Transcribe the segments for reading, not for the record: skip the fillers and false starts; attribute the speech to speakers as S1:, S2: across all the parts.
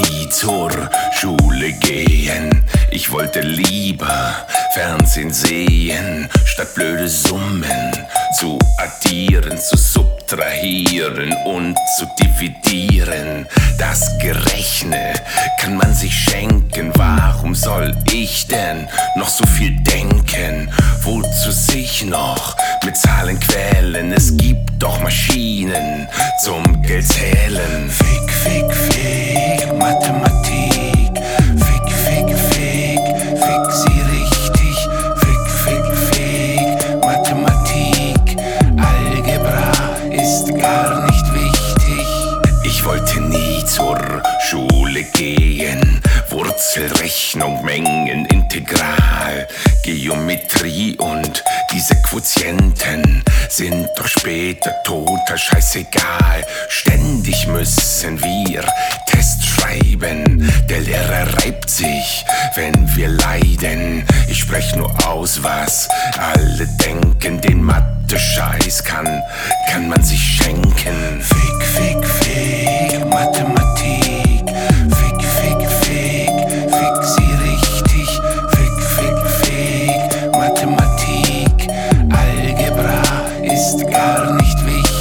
S1: nie zur Schule gehen. Ich wollte lieber Fernsehen sehen, statt blöde Summen zu addieren, zu subtrahieren und zu dividieren. Das Gerechne kann man sich schenken. Warum soll ich denn noch so viel denken? Wozu sich noch mit Zahlen quälen? Es gibt doch Maschinen zum Geldzählen. Fick, fick, fick, Mathematik. Fick, fick, fick, fick sie richtig. Fick, fick, fick, Mathematik. Algebra ist gar nicht wichtig. Ich wollte nie zur Schule gehen. Wurzelrechnung, Mengen, Integral, Geometrie und diese Quotienten sind doch später total scheißegal. Ständig müssen wir Test schreiben. Der Lehrer reibt sich, wenn wir leiden. Ich sprech nur aus, was alle denken. Den Mathe-Scheiß kann man sich schenken. Fick, fick, fick, Mathematik. Fick, fick, fick, fick sie richtig. Fick, fick, fick, Mathematik. Algebra ist gar nicht wichtig.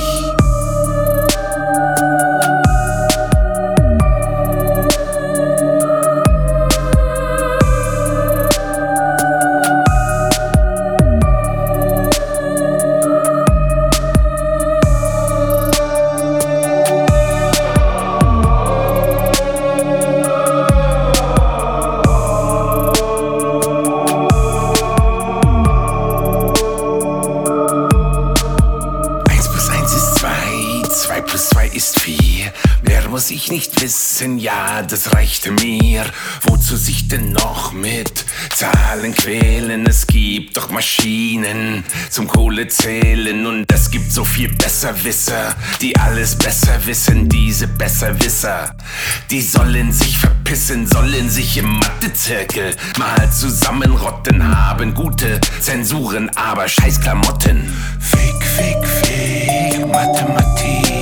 S1: Ist 4, mehr muss ich nicht wissen, ja, das reichte mir. Wozu sich denn noch mit Zahlen quälen? Es gibt doch Maschinen zum Kohlezählen und es gibt so viel Besserwisser, die alles besser wissen. Diese Besserwisser, die sollen sich verpissen, sollen sich im Mathezirkel mal zusammenrotten, haben gute Zensuren, aber scheiß Klamotten. Fick, fick, fick, Mathematik.